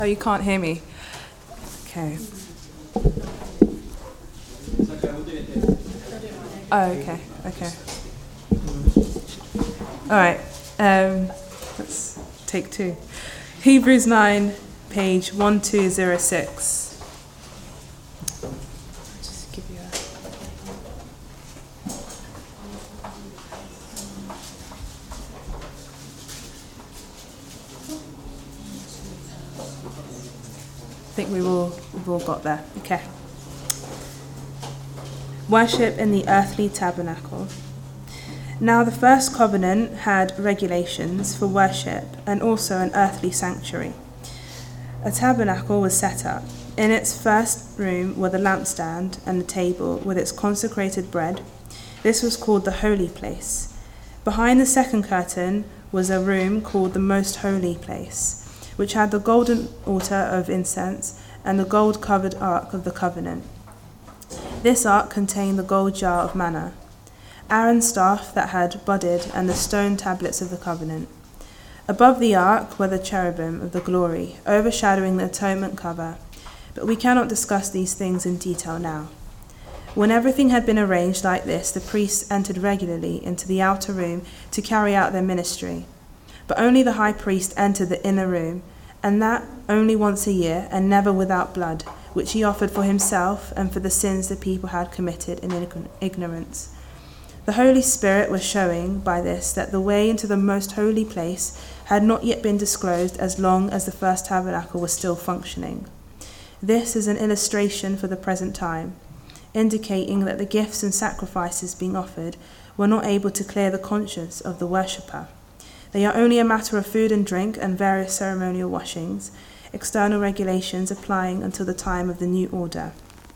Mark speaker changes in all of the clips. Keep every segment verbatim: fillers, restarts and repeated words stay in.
Speaker 1: Oh, you can't hear me? Okay. Oh, okay, okay. All right, um, let's take two. Hebrews nine, page one two zero six. Just give you a... I think we've all, we've all got there. Okay. Worship in the earthly tabernacle. Now the first covenant had regulations for worship and also an earthly sanctuary. A tabernacle was set up. In its first room were the lampstand and the table with its consecrated bread. This was called the holy place. Behind the second curtain was a room called the most holy place, which had the golden altar of incense and the gold-covered ark of the covenant. This ark contained the gold jar of manna, Aaron's staff that had budded, and the stone tablets of the covenant. Above the ark were the cherubim of the glory, overshadowing the atonement cover, but we cannot discuss these things in detail now. When everything had been arranged like this, the priests entered regularly into the outer room to carry out their ministry. But only the high priest entered the inner room, and that only once a year, and never without blood, which he offered for himself and for the sins the people had committed in ignorance. The Holy Spirit was showing by this that the way into the most holy place had not yet been disclosed as long as the first tabernacle was still functioning. This is an illustration for the present time, indicating that the gifts and sacrifices being offered were not able to clear the conscience of the worshipper. They are only a matter of food and drink and various ceremonial washings, external regulations applying until the time of the new order,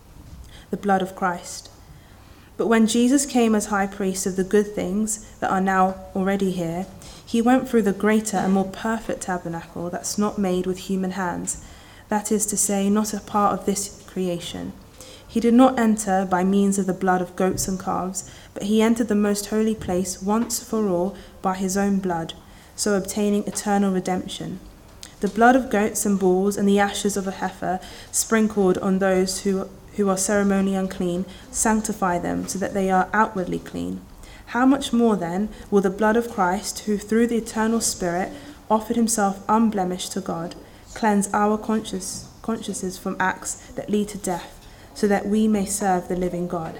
Speaker 1: the blood of Christ. But when Jesus came as high priest of the good things that are now already here, he went through the greater and more perfect tabernacle that's not made with human hands, that is to say, not a part of this creation. He did not enter by means of the blood of goats and calves, but he entered the most holy place once for all by his own blood, so obtaining eternal redemption. The blood of goats and bulls and the ashes of a heifer sprinkled on those who, who are ceremonially unclean sanctify them so that they are outwardly clean. How much more then will the blood of Christ, who through the eternal Spirit offered himself unblemished to God, cleanse our conscience, consciences from acts that lead to death, so that we may serve the living God?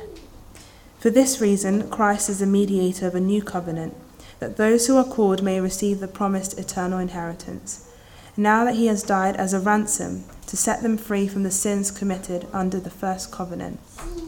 Speaker 1: For this reason, Christ is the mediator of a new covenant, that those who are called may receive the promised eternal inheritance, now that he has died as a ransom to set them free from the sins committed under the first covenant.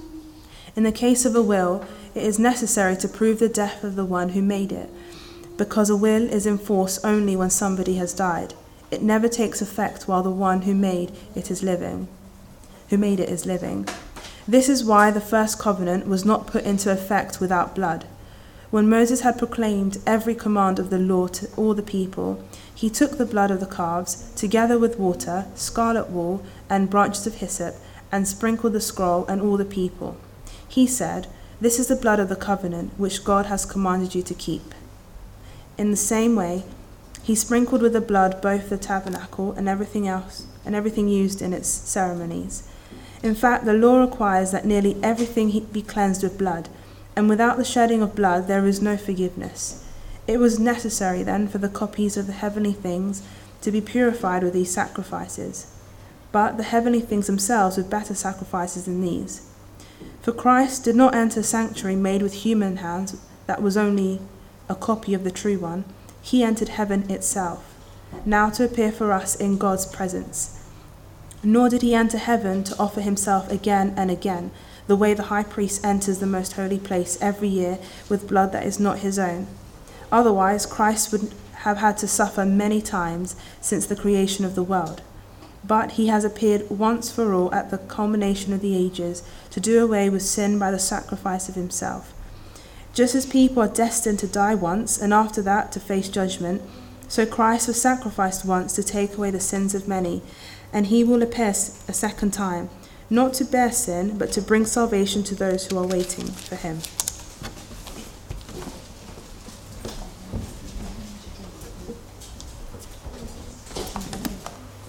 Speaker 1: In the case of a will, it is necessary to prove the death of the one who made it, because a will is in force only when somebody has died. It never takes effect while the one who made it is living, who made it is living. This is why the first covenant was not put into effect without blood. When Moses had proclaimed every command of the law to all the people, he took the blood of the calves, together with water, scarlet wool, and branches of hyssop, and sprinkled the scroll and all the people. He said, "This is the blood of the covenant, which God has commanded you to keep." In the same way, he sprinkled with the blood both the tabernacle and everything else, and everything used in its ceremonies. In fact, the law requires that nearly everything be cleansed with blood, and without the shedding of blood there is no forgiveness. It was necessary then for the copies of the heavenly things to be purified with these sacrifices, but the heavenly things themselves with better sacrifices than these. For Christ did not enter a sanctuary made with human hands that was only a copy of the true one. He entered heaven itself, now to appear for us in God's presence. Nor did he enter heaven to offer himself again and again, the way the high priest enters the most holy place every year with blood that is not his own. Otherwise, Christ would have had to suffer many times since the creation of the world. But he has appeared once for all at the culmination of the ages to do away with sin by the sacrifice of himself. Just as people are destined to die once and after that to face judgment, so Christ was sacrificed once to take away the sins of many, and he will appear a second time, not to bear sin, but to bring salvation to those who are waiting for him.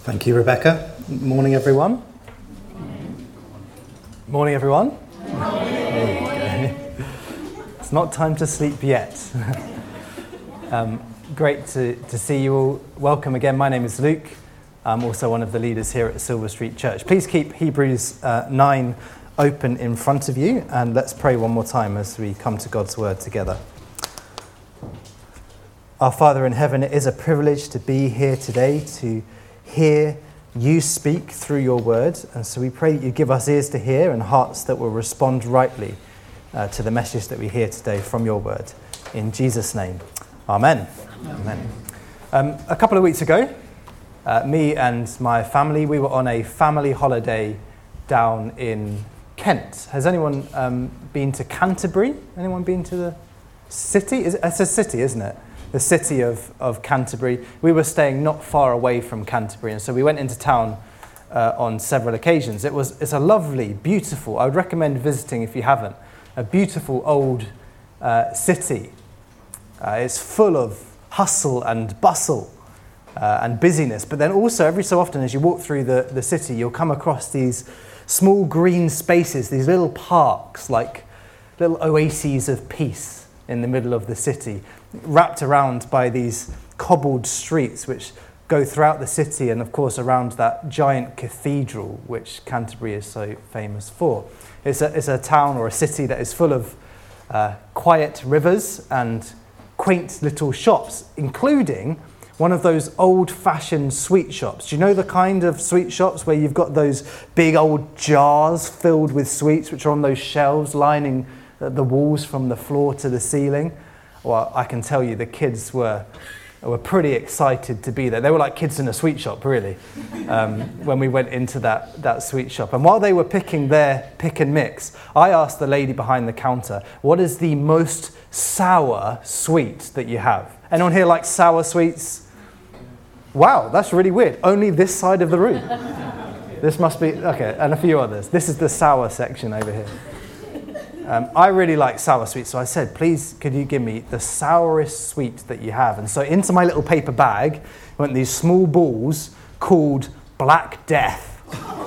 Speaker 2: Thank you, Rebecca. Morning, everyone. Morning, everyone. Morning. It's not time to sleep yet. um, great to, to see you all. Welcome again. My name is Luke. I'm also one of the leaders here at Silver Street Church. Please keep Hebrews uh, nine open in front of you, and let's pray one more time as we come to God's word together. Our Father in heaven, it is a privilege to be here today to hear you speak through your word, and so we pray that you give us ears to hear and hearts that will respond rightly uh, to the message that we hear today from your word. In Jesus' name, amen. Amen. Amen. Um, a couple of weeks ago, uh, me and my family, we were on a family holiday down in Kent. Has anyone um, been to Canterbury? Anyone been to the city? Is it, it's a city, isn't it? The city of, of Canterbury. We were staying not far away from Canterbury, and so we went into town uh, on several occasions. It was it's a lovely, beautiful, I would recommend visiting if you haven't, a beautiful old uh, city. Uh, it's full of hustle and bustle uh, and busyness, but then also every so often as you walk through the, the city, you'll come across these small green spaces, these little parks, like little oases of peace in the middle of the city, wrapped around by these cobbled streets which go throughout the city and of course around that giant cathedral which Canterbury is so famous for. It's a, it's a town or a city that is full of uh, quiet rivers and quaint little shops, including one of those old-fashioned sweet shops. Do you know the kind of sweet shops where you've got those big old jars filled with sweets which are on those shelves lining the walls from the floor to the ceiling? Well, I can tell you the kids were were pretty excited to be there. They were like kids in a sweet shop, really, um, when we went into that, that sweet shop. And while they were picking their pick and mix, I asked the lady behind the counter, what is the most sour sweet that you have? Anyone here like sour sweets? Wow, that's really weird. Only this side of the room. This must be, okay, and a few others. This is the sour section over here. Um, I really like sour sweets, so I said, please, could you give me the sourest sweet that you have? And so into my little paper bag went these small balls called Black Death.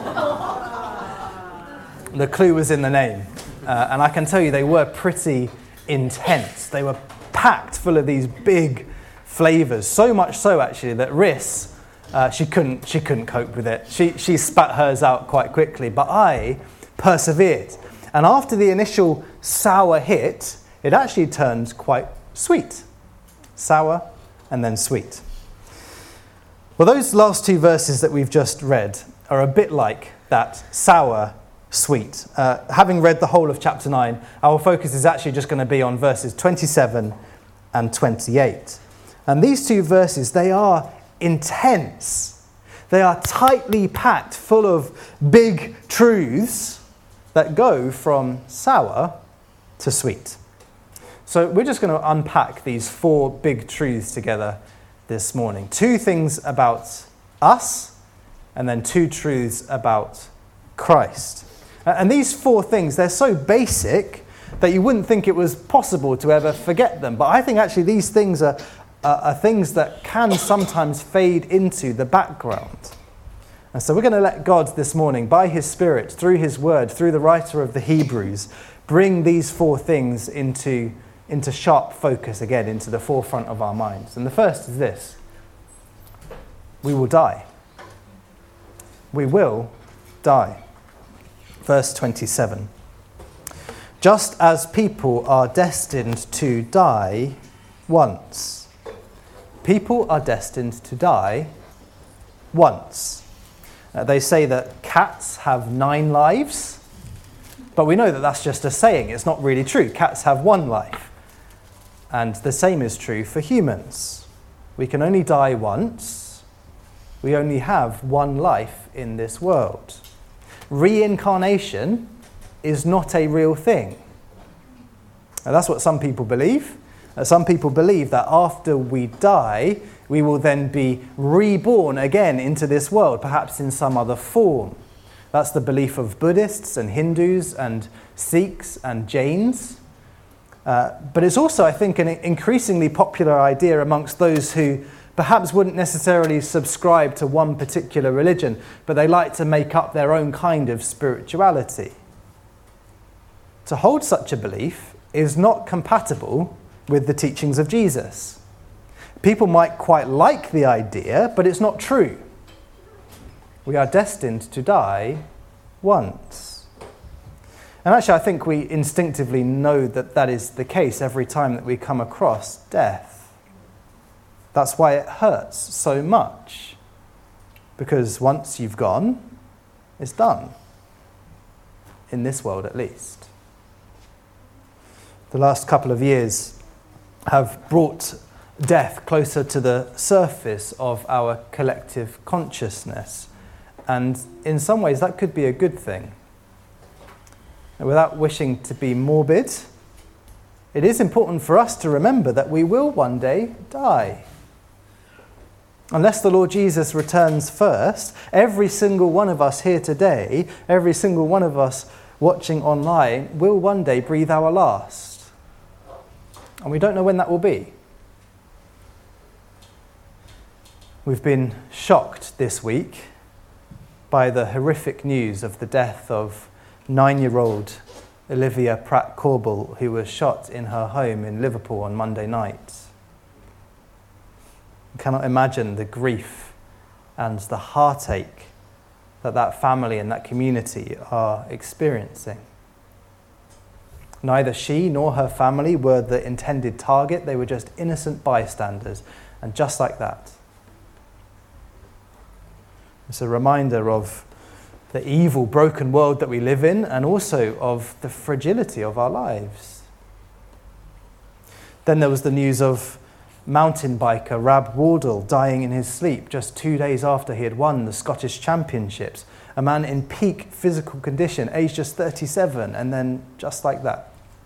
Speaker 2: The clue was in the name. Uh, and I can tell you they were pretty intense. They were packed full of these big flavours, so much so actually that Riss, uh, she couldn't she couldn't cope with it. She she spat hers out quite quickly, but I persevered. And after the initial sour hit, it actually turned quite sweet. Sour and then sweet. Well, those last two verses that we've just read are a bit like that sour sweet. Uh, having read the whole of chapter nine, our focus is actually just going to be on verses twenty-seven and twenty-eight. And these two verses, they are intense. They are tightly packed, full of big truths that go from sour to sweet. So we're just going to unpack these four big truths together this morning. Two things about us, and then two truths about Christ. And these four things, they're so basic that you wouldn't think it was possible to ever forget them. But I think actually these things are, are, are things that can sometimes fade into the background. And so we're going to let God this morning, by his Spirit, through his word, through the writer of the Hebrews, bring these four things into, into sharp focus again, into the forefront of our minds. And the first is this: we will die. We will die. Verse twenty-seven. Just as people are destined to die once. People are destined to die once. Uh, they say that cats have nine lives, but we know that that's just a saying. It's not really true. Cats have one life. And the same is true for humans. We can only die once. We only have one life in this world. Reincarnation is not a real thing. Now, that's what some people believe. Uh, some people believe that after we die, we will then be reborn again into this world, perhaps in some other form. That's the belief of Buddhists and Hindus and Sikhs and Jains. Uh, but it's also, I think, an increasingly popular idea amongst those who perhaps wouldn't necessarily subscribe to one particular religion, but they like to make up their own kind of spirituality. To hold such a belief is not compatible with the teachings of Jesus. People might quite like the idea, but it's not true. We are destined to die once. And actually, I think we instinctively know that that is the case every time that we come across death. That's why it hurts so much. Because once you've gone, it's done. In this world, at least. The last couple of years have brought death closer to the surface of our collective consciousness. And in some ways, that could be a good thing. And without wishing to be morbid, it is important for us to remember that we will one day die. Unless the Lord Jesus returns first, every single one of us here today, every single one of us watching online, will one day breathe our last. And we don't know when that will be. We've been shocked this week by the horrific news of the death of nine-year-old Olivia Pratt-Corbell, who was shot in her home in Liverpool on Monday night. I cannot imagine the grief and the heartache that that family and that community are experiencing. Neither she nor her family were the intended target. They were just innocent bystanders. And just like that, it's a reminder of the evil, broken world that we live in, and also of the fragility of our lives. Then there was the news of mountain biker Rab Wardle dying in his sleep just two days after he had won the Scottish Championships. A man in peak physical condition, aged just thirty-seven, and then just like that.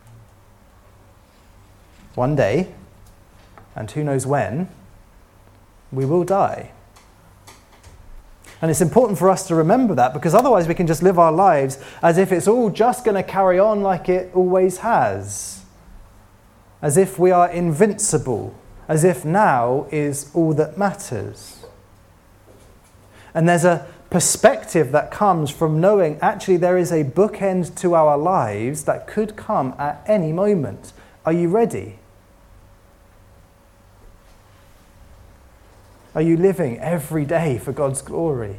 Speaker 2: One day, and who knows when, we will die. And it's important for us to remember that, because otherwise we can just live our lives as if it's all just going to carry on like it always has. As if we are invincible. As if now is all that matters. And there's a perspective that comes from knowing actually there is a bookend to our lives that could come at any moment. Are you ready? Are you living every day for God's glory?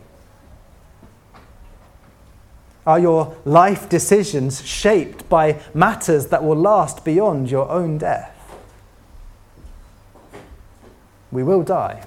Speaker 2: Are your life decisions shaped by matters that will last beyond your own death? We will die.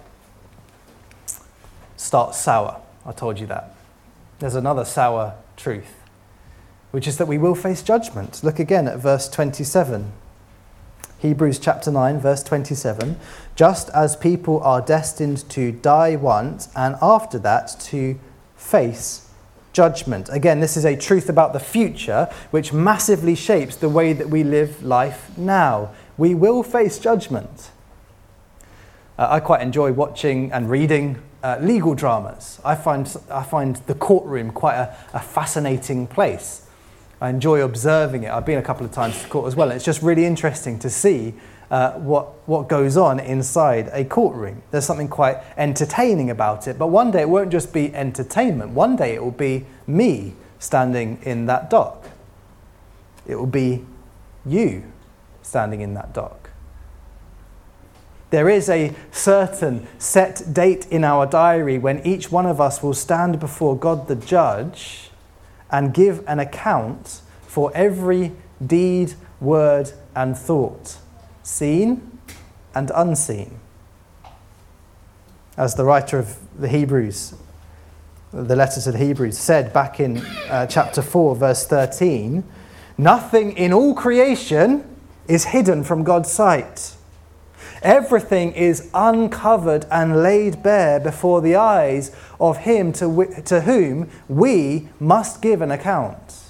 Speaker 2: Start sour. I told you that. There's another sour truth, which is that we will face judgment. Look again at verse twenty-seven. Hebrews chapter nine, verse twenty-seven. Just as people are destined to die once, and after that to face judgment. Again, this is a truth about the future, which massively shapes the way that we live life now. We will face judgment. Uh, I quite enjoy watching and reading uh, legal dramas. I find I find the courtroom quite a, a fascinating place. I enjoy observing it. I've been a couple of times to court as well, and it's just really interesting to see uh, what, what goes on inside a courtroom. There's something quite entertaining about it, but one day it won't just be entertainment. One day it will be me standing in that dock. It will be you standing in that dock. There is a certain set date in our diary when each one of us will stand before God the judge and give an account for every deed, word, and thought, seen and unseen. As the writer of the Hebrews, the letter to the Hebrews, said back in uh, chapter four, verse thirteen, nothing in all creation is hidden from God's sight. Everything is uncovered and laid bare before the eyes of him to, w- to whom we must give an account.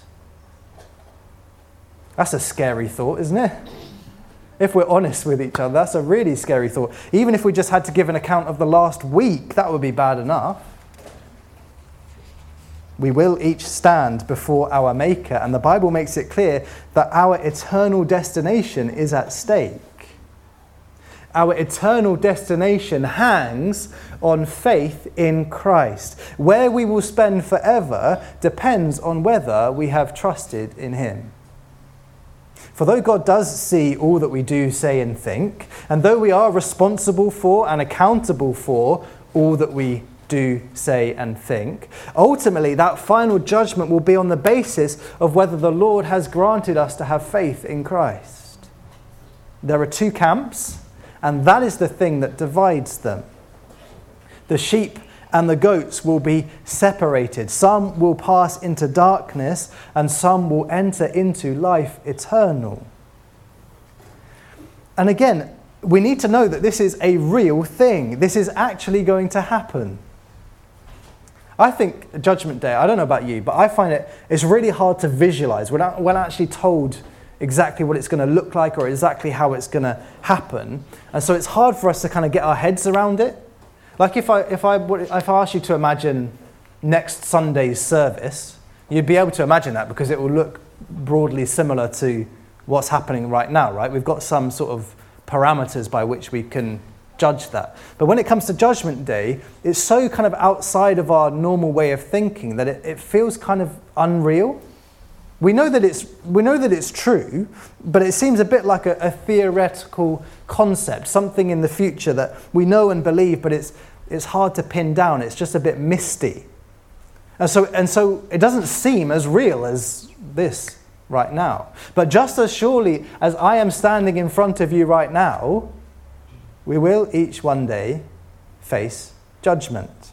Speaker 2: That's a scary thought, isn't it? If we're honest with each other, that's a really scary thought. Even if we just had to give an account of the last week, that would be bad enough. We will each stand before our Maker, and the Bible makes it clear that our eternal destination is at stake. Our eternal destination hangs on faith in Christ. Where we will spend forever depends on whether we have trusted in him. For though God does see all that we do, say and think, and though we are responsible for and accountable for all that we do, say and think, ultimately that final judgment will be on the basis of whether the Lord has granted us to have faith in Christ. There are two camps, and that is the thing that divides them. The sheep and the goats will be separated. Some will pass into darkness, and some will enter into life eternal. And again, we need to know that this is a real thing. This is actually going to happen. I think Judgment Day, I don't know about you, but I find it it's really hard to visualize. We're not, we're not actually told exactly what it's going to look like or exactly how it's going to happen. And so it's hard for us to kind of get our heads around it. Like if I if I if I asked you to imagine next Sunday's service, you'd be able to imagine that because it will look broadly similar to what's happening right now, right? We've got some sort of parameters by which we can judge that. But when it comes to Judgment Day, it's so kind of outside of our normal way of thinking that it, it feels kind of unreal. We know that it's we know that it's true, but it seems a bit like a, a theoretical concept, something in the future that we know and believe, but it's it's hard to pin down. It's just a bit misty. And so and so it doesn't seem as real as this right now. But just as surely as I am standing in front of you right now, we will each one day face judgment.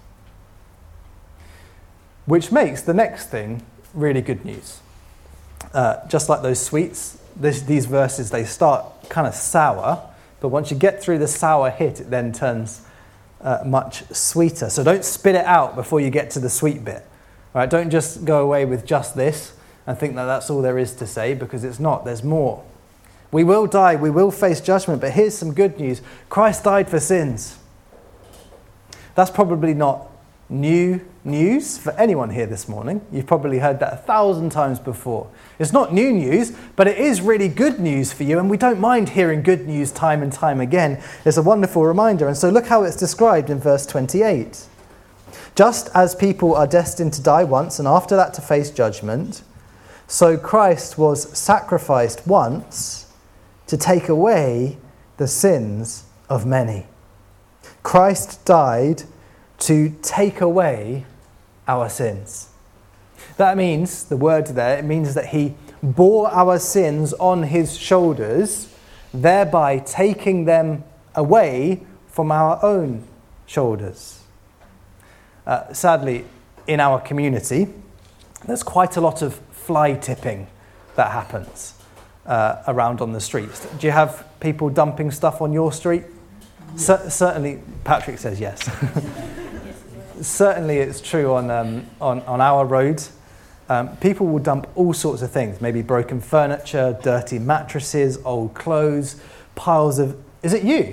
Speaker 2: Which makes the next thing really good news. Uh, just like those sweets, this, these verses, they start kind of sour, but once you get through the sour hit, it then turns uh, much sweeter. So don't spit it out before you get to the sweet bit. All right? Don't just go away with just this and think that that's all there is to say, because it's not. There's more. We will die, we will face judgment, but here's some good news. Christ died for sins. That's probably not new news for anyone here this morning. You've probably heard that a thousand times before. It's not new news, but it is really good news for you, and we don't mind hearing good news time and time again. It's a wonderful reminder. And so look how it's described in verse twenty-eight. Just as people are destined to die once and after that to face judgment, so Christ was sacrificed once to take away the sins of many. Christ died to take away our sins. That means, the word there, it means that he bore our sins on his shoulders, thereby taking them away from our own shoulders. Uh, sadly, in our community, there's quite a lot of fly tipping that happens uh, around on the streets. Do you have people dumping stuff on your street? C- certainly, Patrick says yes. Certainly it's true on, um, on, on our road. Um, people will dump all sorts of things, maybe broken furniture, dirty mattresses, old clothes, piles of... Is it you?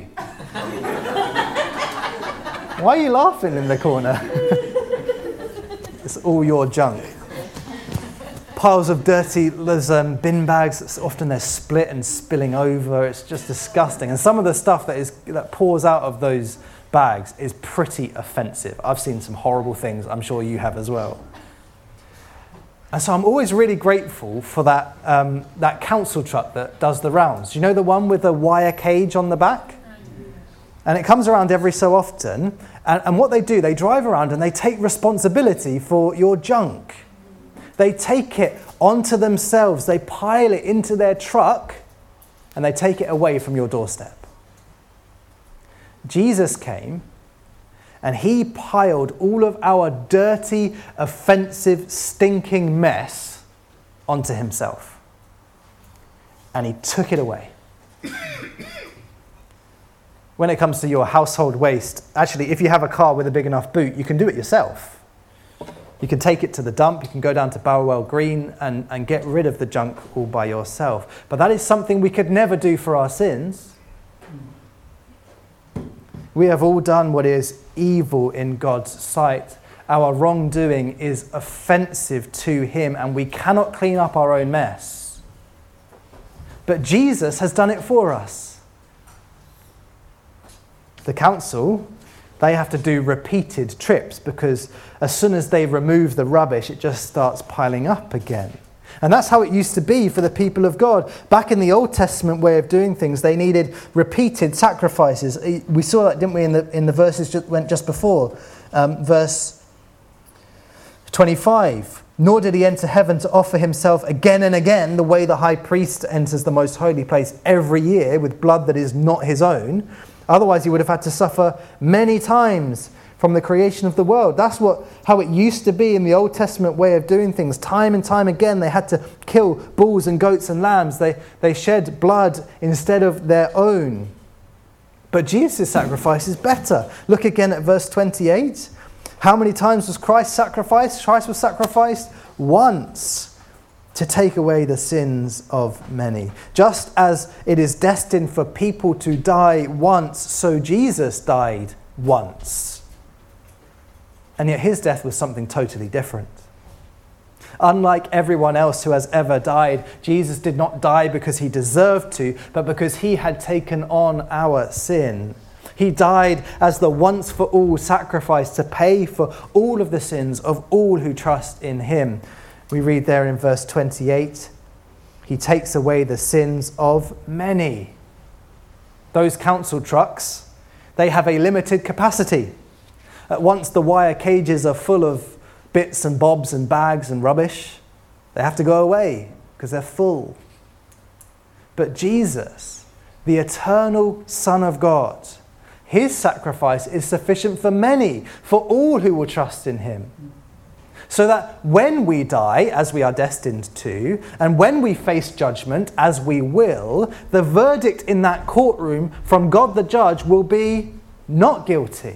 Speaker 2: Why are you laughing in the corner? It's all your junk. Piles of dirty, there's um, bin bags, often they're split and spilling over. It's just disgusting. And some of the stuff that is that pours out of those bags is pretty offensive. I've seen some horrible things, I'm sure you have as well. And so I'm always really grateful for that um, that council truck that does the rounds. You know, the one with the wire cage on the back? And it comes around every so often. And, and what they do, they drive around and they take responsibility for your junk. They take it onto themselves. They pile it into their truck and they take it away from your doorstep. Jesus came and he piled all of our dirty, offensive, stinking mess onto himself. And he took it away. When it comes to your household waste, actually, if you have a car with a big enough boot, you can do it yourself. You can take it to the dump, you can go down to Barrowell Green and, and get rid of the junk all by yourself. But that is something we could never do for our sins. We have all done what is evil in God's sight. Our wrongdoing is offensive to him, and we cannot clean up our own mess. But Jesus has done it for us. The council, they have to do repeated trips because as soon as they remove the rubbish, it just starts piling up again. And that's how it used to be for the people of God. Back in the Old Testament way of doing things, they needed repeated sacrifices. We saw that, didn't we, in the in the verses just went just before. Um, verse twenty-five. Nor did he enter heaven to offer himself again and again the way the high priest enters the most holy place every year with blood that is not his own. Otherwise he would have had to suffer many times from the creation of the world. That's what how it used to be in the Old Testament way of doing things. Time and time again, they had to kill bulls and goats and lambs. They, they shed blood instead of their own. But Jesus' sacrifice is better. Look again at verse twenty-eight. How many times was Christ sacrificed? Christ was sacrificed once to take away the sins of many. Just as it is destined for people to die once, so Jesus died once. And yet his death was something totally different. Unlike everyone else who has ever died, Jesus did not die because he deserved to, but because he had taken on our sin. He died as the once-for-all sacrifice to pay for all of the sins of all who trust in him. We read there in verse twenty-eight, he takes away the sins of many. Those council trucks, they have a limited capacity. At once the wire cages are full of bits and bobs and bags and rubbish, they have to go away because they're full. But Jesus, the eternal Son of God, his sacrifice is sufficient for many, for all who will trust in him. So that when we die, as we are destined to, and when we face judgment, as we will, the verdict in that courtroom from God the judge will be not guilty.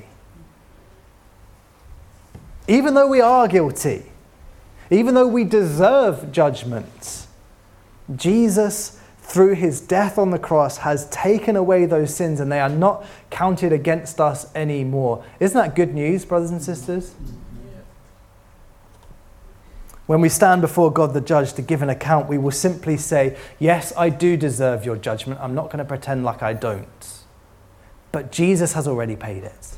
Speaker 2: Even though we are guilty, even though we deserve judgment, Jesus, through his death on the cross, has taken away those sins and they are not counted against us anymore. Isn't that good news, brothers and sisters? Yeah. When we stand before God the judge to give an account, we will simply say, yes, I do deserve your judgment. I'm not going to pretend like I don't. But Jesus has already paid it.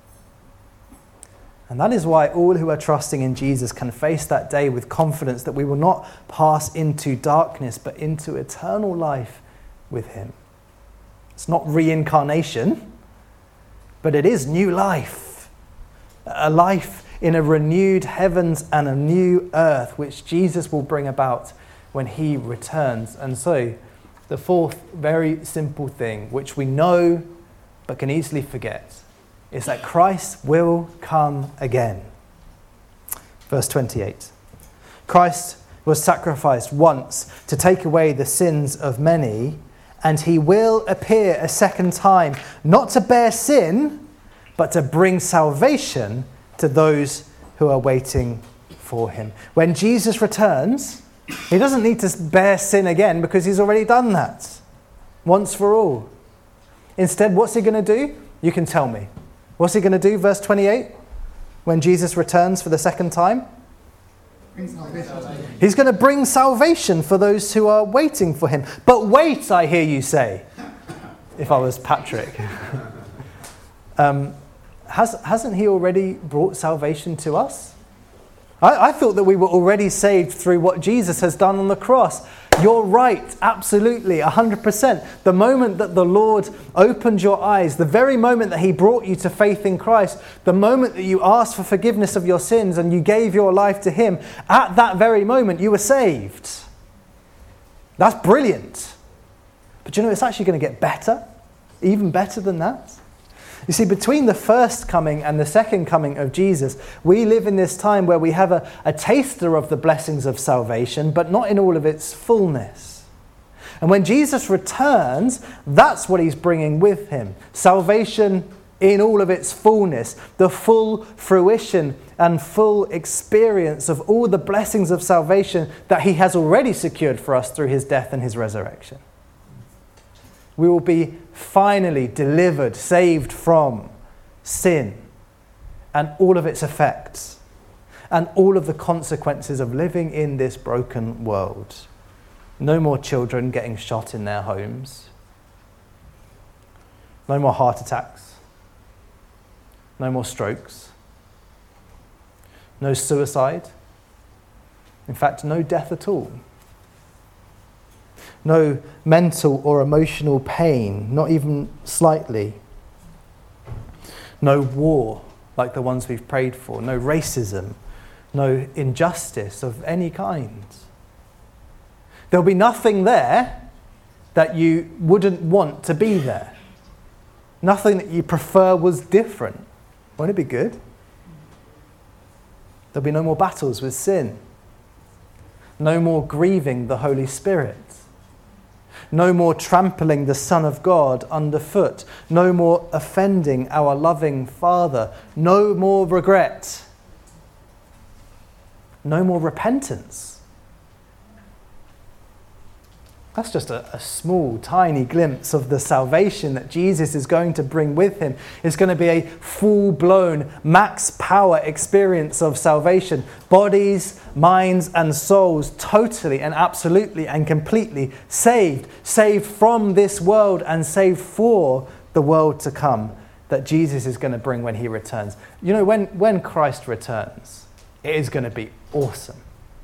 Speaker 2: And that is why all who are trusting in Jesus can face that day with confidence that we will not pass into darkness, but into eternal life with him. It's not reincarnation, but it is new life. A life in a renewed heavens and a new earth, which Jesus will bring about when he returns. And so, the fourth very simple thing, which we know but can easily forget, is that Christ will come again. Verse twenty-eight. Christ was sacrificed once to take away the sins of many, and he will appear a second time, not to bear sin, but to bring salvation to those who are waiting for him. When Jesus returns, he doesn't need to bear sin again because he's already done that once for all. Instead, what's he going to do? You can tell me. What's he going to do, verse twenty-eight, when Jesus returns for the second time? He's going to bring salvation for those who are waiting for him. But wait, I hear you say, if I was Patrick. um, has, hasn't he already brought salvation to us? I, I thought that we were already saved through what Jesus has done on the cross. You're right, absolutely, one hundred percent. The moment that the Lord opened your eyes, the very moment that he brought you to faith in Christ, the moment that you asked for forgiveness of your sins and you gave your life to him, at that very moment you were saved. That's brilliant. But you know, it's actually going to get better, even better than that. You see, between the first coming and the second coming of Jesus, we live in this time where we have a, a taster of the blessings of salvation, but not in all of its fullness. And when Jesus returns, that's what he's bringing with him. Salvation in all of its fullness, the full fruition and full experience of all the blessings of salvation that he has already secured for us through his death and his resurrection. We will be finally delivered, saved from sin and all of its effects and all of the consequences of living in this broken world. No more children getting shot in their homes. No more heart attacks. no more strokes, no suicide, in fact, no death at all. No mental or emotional pain, not even slightly. No war like the ones we've prayed for, no racism, no injustice of any kind. There'll be nothing there that you wouldn't want to be there. Nothing that you prefer was different. Won't it be good? There'll be no more battles with sin. No more grieving the Holy Spirit. No more trampling the Son of God underfoot. No more offending our loving Father. No more regret. No more repentance. That's just a, a small, tiny glimpse of the salvation that Jesus is going to bring with him. It's going to be a full-blown, max-power experience of salvation. Bodies, minds, and souls totally and absolutely and completely saved. Saved from this world and saved for the world to come that Jesus is going to bring when he returns. You know, when, when Christ returns, it is going to be awesome.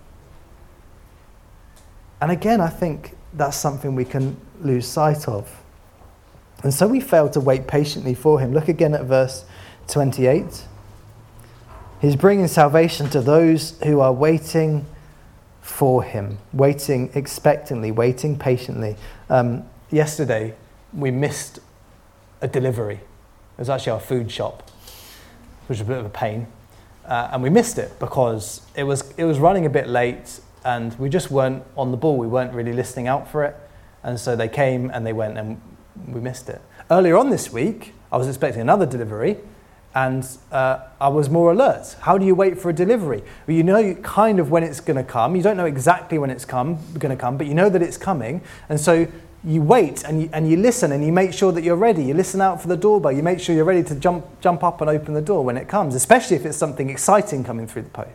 Speaker 2: And again, I think that's something we can lose sight of. And so we fail to wait patiently for him. Look again at verse twenty-eight. He's bringing salvation to those who are waiting for him, waiting expectantly, waiting patiently. Um, yesterday, we missed a delivery. It was actually our food shop, which was a bit of a pain. Uh, and we missed it because it was it was running a bit late, and we just weren't on the ball. We weren't really listening out for it. And so they came and they went and we missed it. Earlier on this week, I was expecting another delivery and uh, I was more alert. How do you wait for a delivery? Well, you know kind of when it's going to come. You don't know exactly when it's come, going to come, but you know that it's coming. And so you wait and you, and you listen and you make sure that you're ready. You listen out for the doorbell. You make sure you're ready to jump, jump up and open the door when it comes, especially if it's something exciting coming through the post.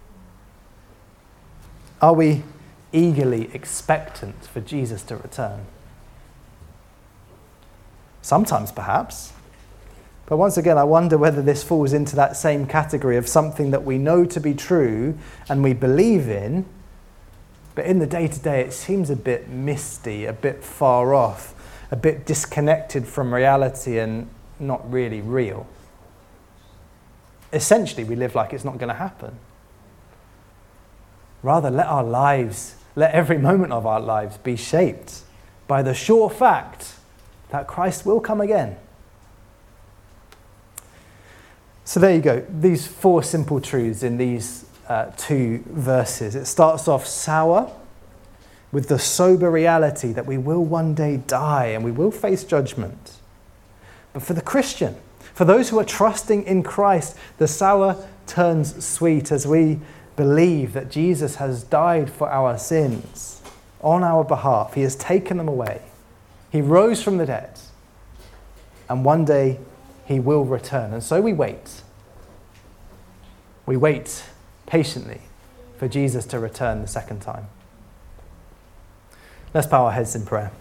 Speaker 2: Are we eagerly expectant for Jesus to return? Sometimes, perhaps. But once again, I wonder whether this falls into that same category of something that we know to be true and we believe in, but in the day-to-day it seems a bit misty, a bit far off, a bit disconnected from reality and not really real. Essentially, we live like it's not going to happen. Rather, let our lives, let every moment of our lives be shaped by the sure fact that Christ will come again. So there you go. These four simple truths in these uh, two verses. It starts off sour with the sober reality that we will one day die and we will face judgment. But for the Christian, for those who are trusting in Christ, the sour turns sweet as we believe that Jesus has died for our sins on our behalf. He has taken them away. He rose from the dead. And one day he will return. And so we wait. We wait patiently for Jesus to return the second time. Let's bow our heads in prayer.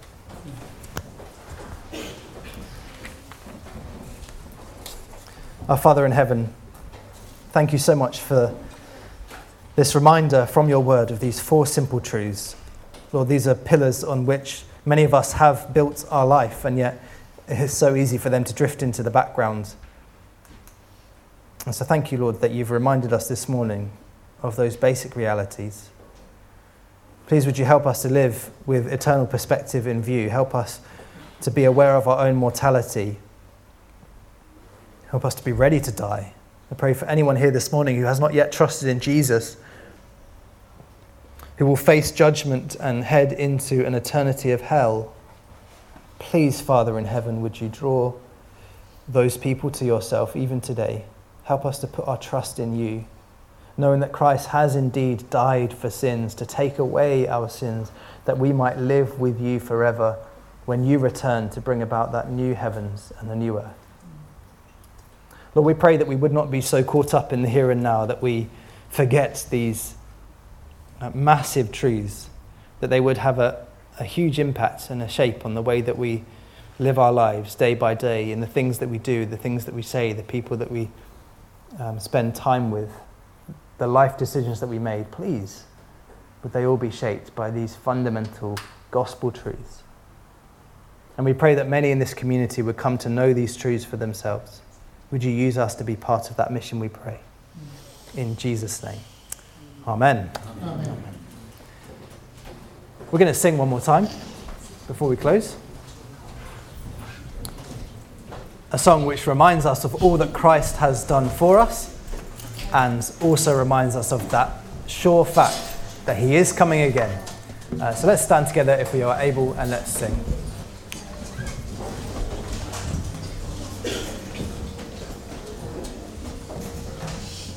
Speaker 2: Our Father in heaven, thank you so much for this reminder from your word of these four simple truths. Lord, these are pillars on which many of us have built our life, and yet it is so easy for them to drift into the background. And so thank you, Lord, that you've reminded us this morning of those basic realities. Please would you help us to live with eternal perspective in view. Help us to be aware of our own mortality. Help us to be ready to die. I pray for anyone here this morning who has not yet trusted in Jesus, who will face judgment and head into an eternity of hell. Please, Father in heaven, would you draw those people to yourself even today. Help us to put our trust in you, knowing that Christ has indeed died for sins, to take away our sins, that we might live with you forever when you return to bring about that new heavens and the new earth. Lord, we pray that we would not be so caught up in the here and now that we forget these uh, massive truths, that they would have a, a huge impact and a shape on the way that we live our lives day by day in the things that we do, the things that we say, the people that we um, spend time with, the life decisions that we made, please, would they all be shaped by these fundamental gospel truths. And we pray that many in this community would come to know these truths for themselves. Would you use us to be part of that mission, we pray. In Jesus' name. Amen. Amen. We're going to sing one more time before we close. A song which reminds us of all that Christ has done for us and also reminds us of that sure fact that he is coming again. Uh, so let's stand together if we are able and let's sing.